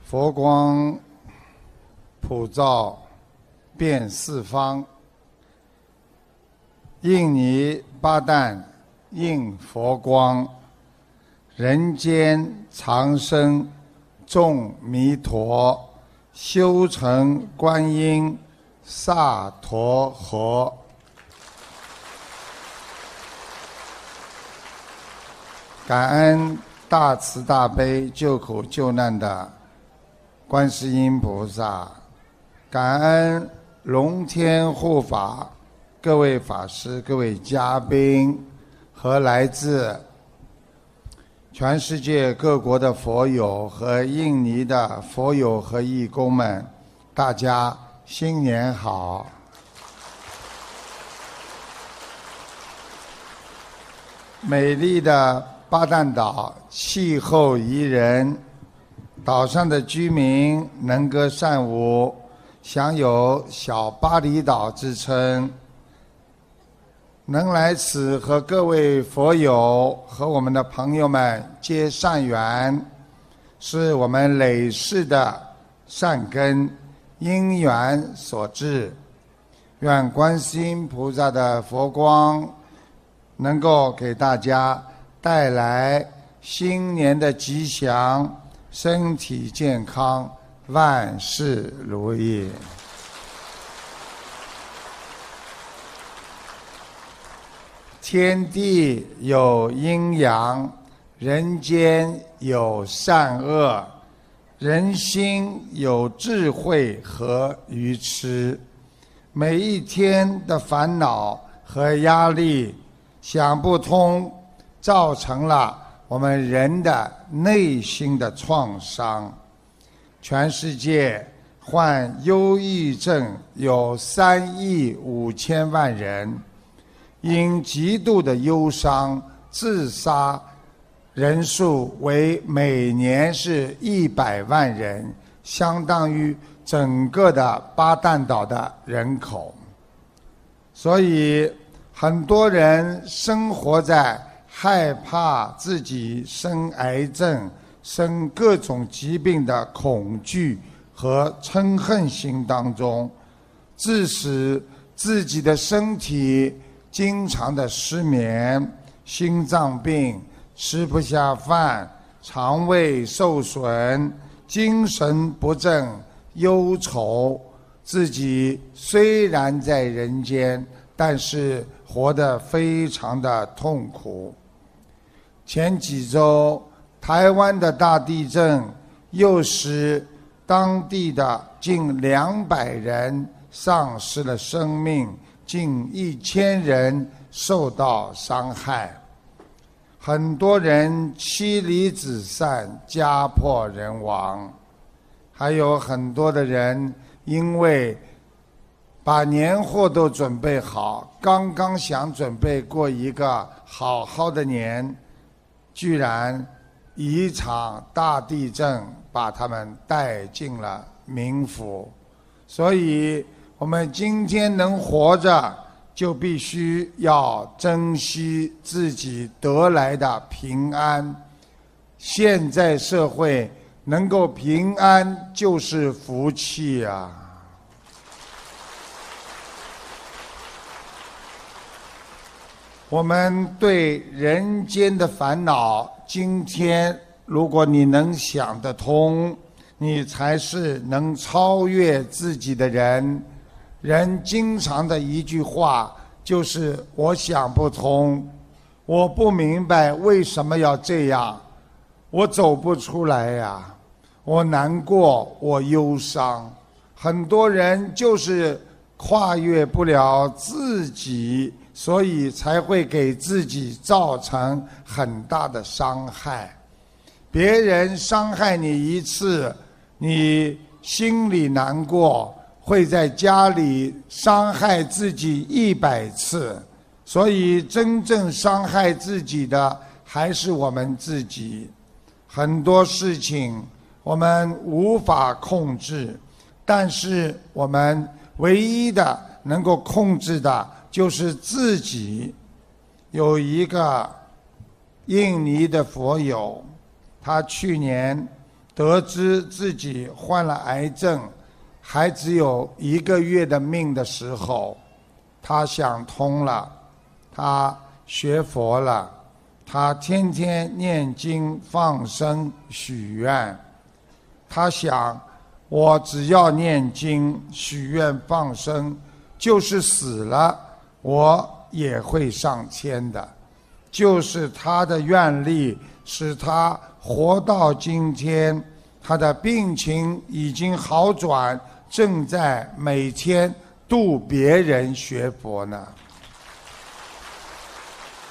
佛光普照遍四方，印尼巴旦应佛光，人间长生众弥陀，修成观音萨陀诃。感恩大慈大悲救苦救难的观世音菩萨，感恩龙天护法各位法师、各位嘉宾和来自全世界各国的佛友和印尼的佛友和义工们，大家新年好！美丽的巴旦岛气候宜人，岛上的居民能歌善舞，享有小巴厘岛之称。能来此和各位佛友和我们的朋友们结善缘，是我们累世的善根因缘所致。愿观世音菩萨的佛光能够给大家带来新年的吉祥，身体健康，万事如意。天地有阴阳，人间有善恶，人心有智慧和愚痴。每一天的烦恼和压力想不通，造成了我们人的内心的创伤。全世界患忧郁症有3亿5千万人，因极度的忧伤自杀人数为每年是100万人，相当于整个的巴旦岛的人口。所以很多人生活在害怕自己生癌症、生各种疾病的恐惧和嗔恨心当中，致使自己的身体经常的失眠、心脏病、吃不下饭、肠胃受损、精神不振、忧愁。自己虽然在人间，但是活得非常的痛苦。前几周台湾的大地震又使当地的近200人丧失了生命，近1000人受到伤害，很多人妻离子散，家破人亡，还有很多的人因为把年货都准备好，刚刚想准备过一个好好的年，居然一场大地震把他们带进了冥府。所以我们今天能活着，就必须要珍惜自己得来的平安。现在社会能够平安就是福气啊！我们对人间的烦恼，今天如果你能想得通，你才是能超越自己的人。人经常的一句话就是我想不通，我不明白为什么要这样，我走不出来呀，我难过，我忧伤。很多人就是跨越不了自己，所以才会给自己造成很大的伤害。别人伤害你一次，你心里难过，会在家里伤害自己100次。所以真正伤害自己的还是我们自己。很多事情我们无法控制，但是我们唯一的能够控制的就是自己。有一个印尼的佛友，他去年得知自己患了癌症，还只有1个月的命的时候，他想通了，他学佛了，他天天念经放生许愿。他想，我只要念经许愿放生，就是死了我也会上天的。就是他的愿力使他活到今天，他的病情已经好转，正在每天度别人学佛呢。